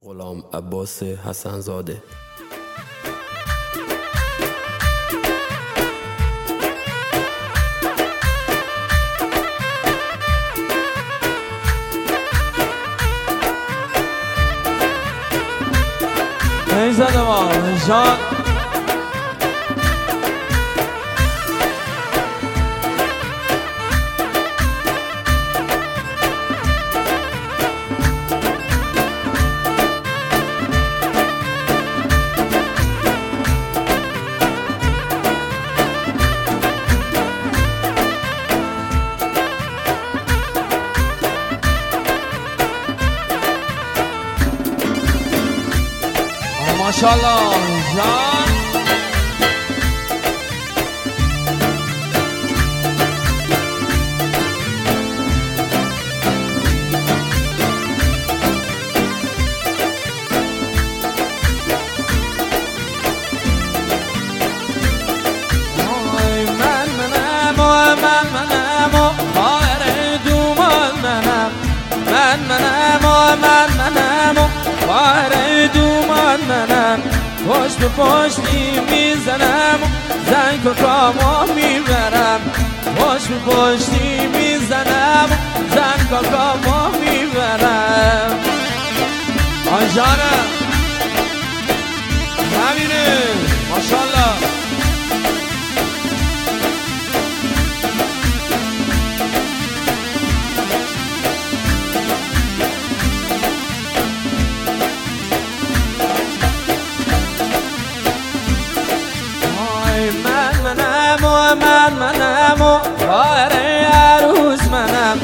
غلام عباس حسن زاده. زده ما جان ماشاءالله جان منم پشت به پشتی میزنم زنگ و کامو میبرم پشت به پشتی میزنم زنگ و کامو میبرم آجانم همینه ماشاءالله منم و خواهر عروس منم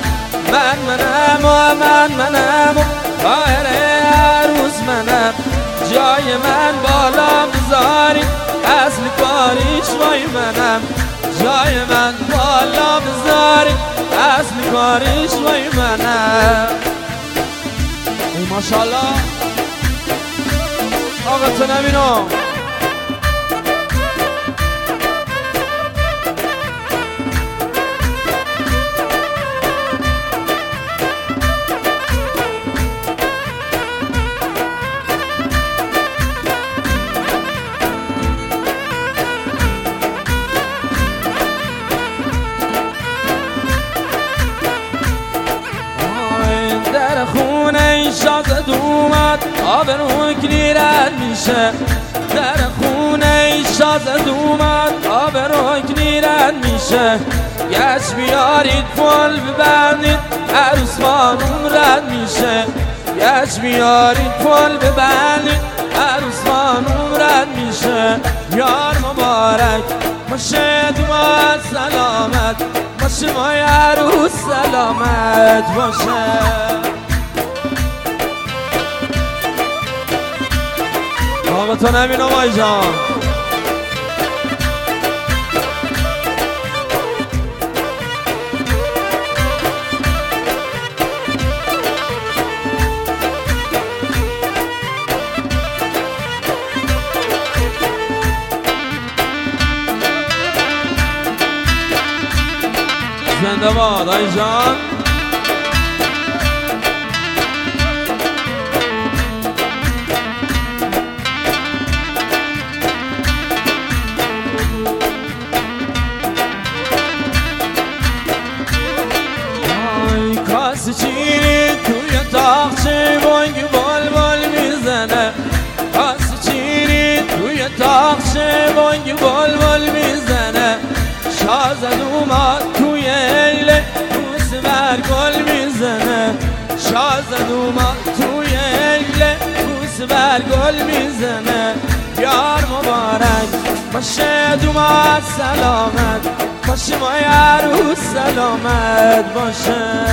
منم و خواهر عروس منم جای من بالا بذاری اصل کاریش وای منم جای من بالا بذاری اصل کاریش وای منم ای ماشاءالله آقا تو نبینم شازد اومد آبروی رد میشه در خونه شازد اومد آبروی رد میشه گچ بیارید پل ببندید عروس خانوم رد میشه گچ بیارید پل ببندید عروس خانوم رد میشه یار مبارک باشه دومات سلامت باشه مای عروس سلامت باشه آقا تو نبینم آی جان زنده باد آی جان چیری توی تاقچه بانگ بلبل میزنه کاس چیری توی تاقچه بانگ بلبل میزنه شازد اومد توی ایله بوس برگل میزنه شازد اومد توی ایله بوس برگل میزنه یار مبارک باشه دومات سلامت باشه مای عروس سلامت باشه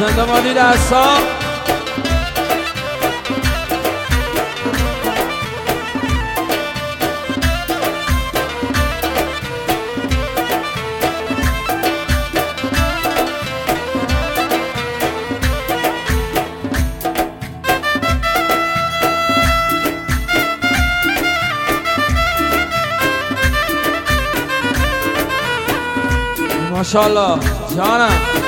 زنده بادی دستا. ماشاءالله جانم.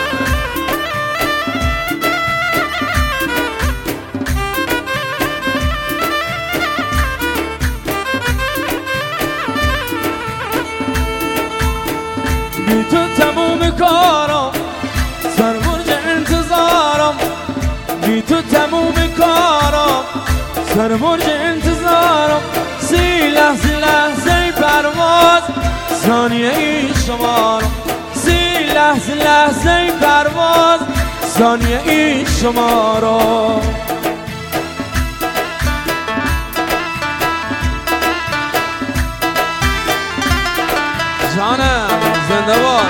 بی تو تموم کارم سرمرج انتظارم، بی تو تموم کارم سرمرج انتظارم. سی لحظه لحظه پرواز ثانیه ای شمارم، سی لحظه لحظه پرواز ثانیه ای شمارم. جانم زنده باد.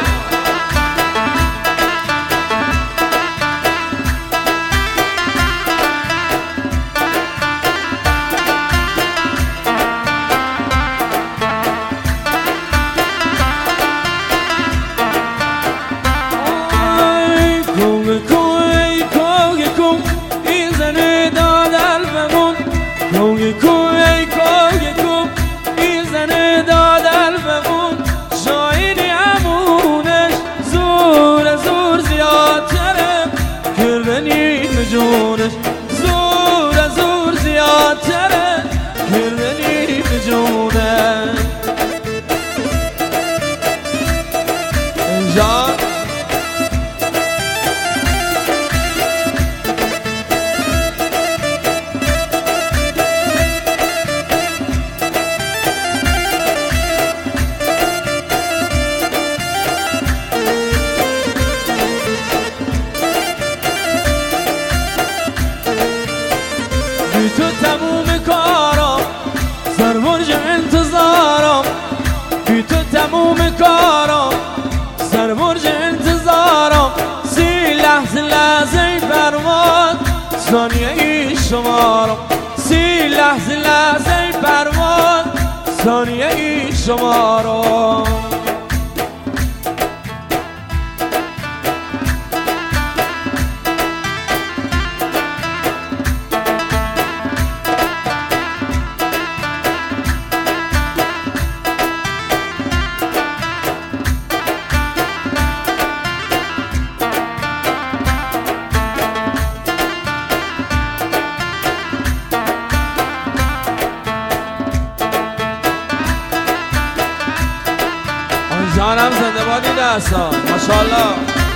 جونش زور زور زیادتره گردنی به جونه جان. بی تو تموم کارم سرمرج انتظارم، بی تو تموم کارم سرمرج انتظارم. سی لحظه لحظه پرواز ثانیه ای شمارم، سی لحظه لحظه پرواز ثانیه ای شمارم. جانم زنده بادی دستا ماشاءالله.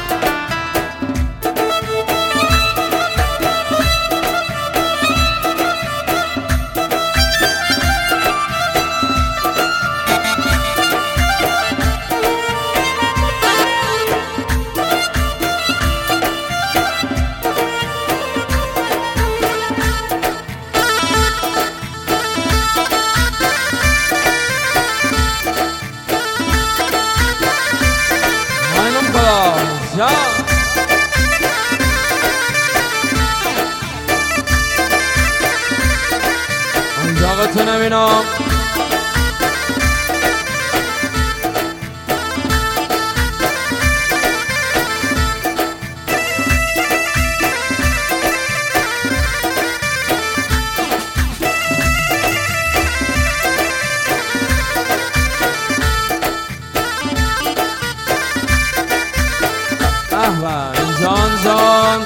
اونجاقتو نبینم جان جان.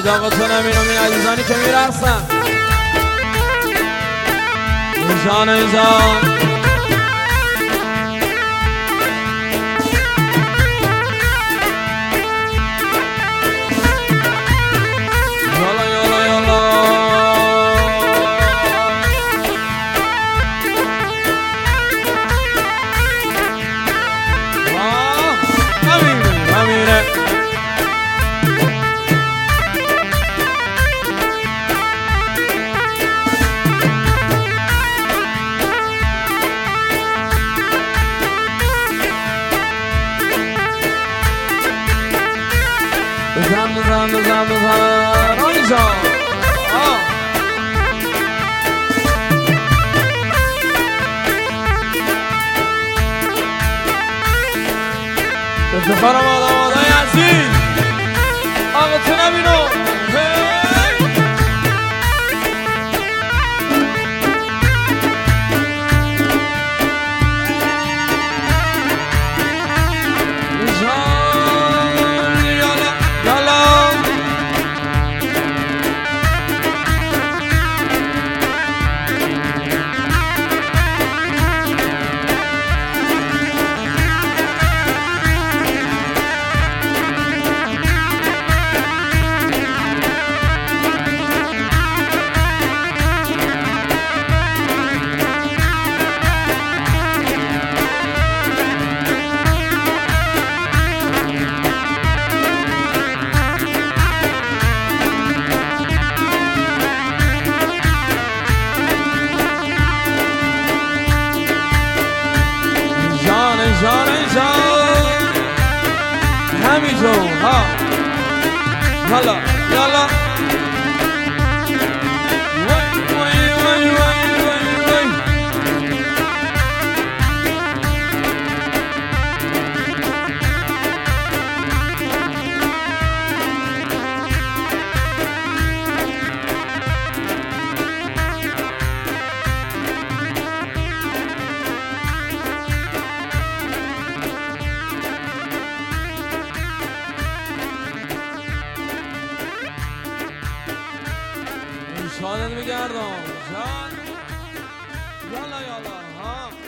بفرمایید آقا تو نمینم این عزیزانی که میرقصن اینجان اینجان بزن آنجا افتخارم آدمادای عزیز آقا تو نبینو جان همینطور ها حالا یالا شانت میگردم جان یالا ها